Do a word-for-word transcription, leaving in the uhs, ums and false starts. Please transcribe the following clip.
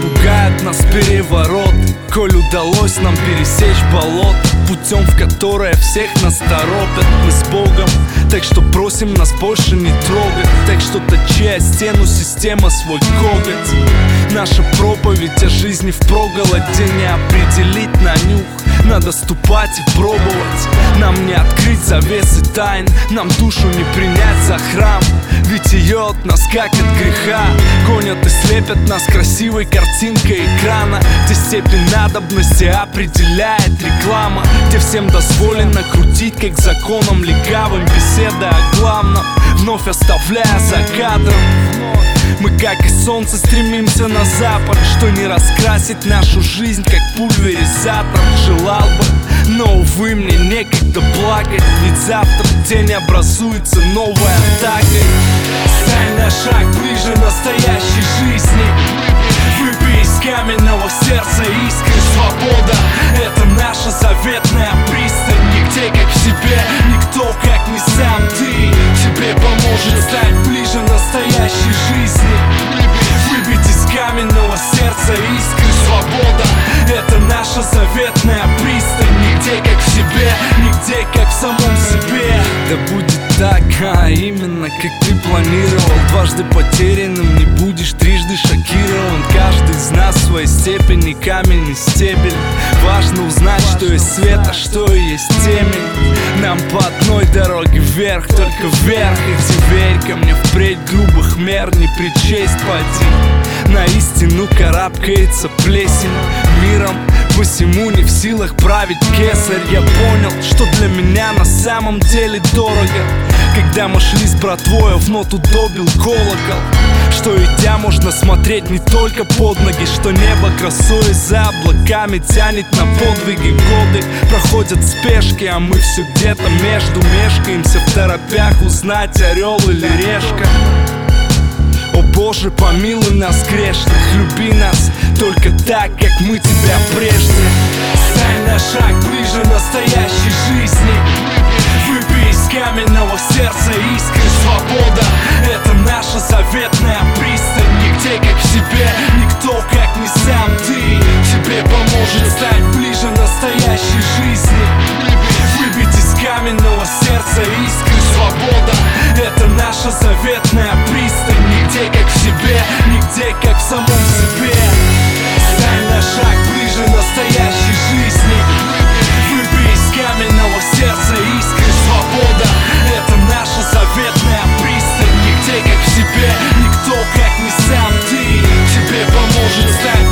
пугают нас перевороты, коль удалось нам пересечь болото путем, в которое всех нас торопят. Мы с Богом, так что просим нас больше не трогать. Так что точи о стену система свой коготь. Наша проповедь о жизни впроголодь, где не определить на нюх, надо ступать и пробовать. Нам не открыть завесы тайн, нам душу не принять за храм. Ведь ее от нас как от греха гонят и слепят нас красивой картинкой экрана, где степень надобности определяет реклама, где всем дозволено крутить как законом легавым беседы о главном, вновь оставляя за кадром. Мы, как и солнце, стремимся на запад, что не раскрасит нашу жизнь, как пульверизатор. Желал бы, но, увы, мне некогда плакать, ведь завтра день образуется новой атакой. Стань на шаг ближе настоящей жизни, выбей из каменного сердца искры. Свобода — это наша заветная пристань. Нигде, как в себе, никто, как не сам ты. Тебе поможет стать ближе настоящей жизни, выбить из каменного сердца искры. Свобода — это наша заветная пристань. Нигде, как в себе, нигде, как в самом себе. Да будет так, а именно как ты планировал. Дважды потерянным не будешь, трижды шокирован. Каждый из нас в своей степени камень и стебель. Важно узнать, что есть свет, а что есть темень. Нам по одной дороге вверх, только вверх. И теперь ко мне впредь грубых мер не причесть поди. На истину карабкается плесень миром, посему не в силах править кесарь. Я понял, что для меня на самом деле дорого, когда мы шли с братвою, в ноту добил колокол. Что идя можно смотреть не только под ноги, что небо красой за облаками тянет на подвиги. Годы проходят в спешке, а мы все где-то между мешкаемся в торопях узнать, орел или решка. О Боже, помилуй нас грешных, люби нас только так, как мы тебя прежде. Стань на шаг ближе настоящей жизни, выбей из каменного сердца искры. Свобода — это наша заветная пристань. Нигде, как в себе, никто, как не сам ты. Тебе поможет стать ближе настоящей жизни, выбить из каменного сердца искры. Свобода — это наша заветная пристань. Нигде, как в себе, нигде, как в самом себе. Стань на шаг ближе настоящей жизни, выбей из каменного сердца искры. Свобода — это наша заветная пристань. Нигде, как в себе, никто, как не сам ты. Тебе поможет стать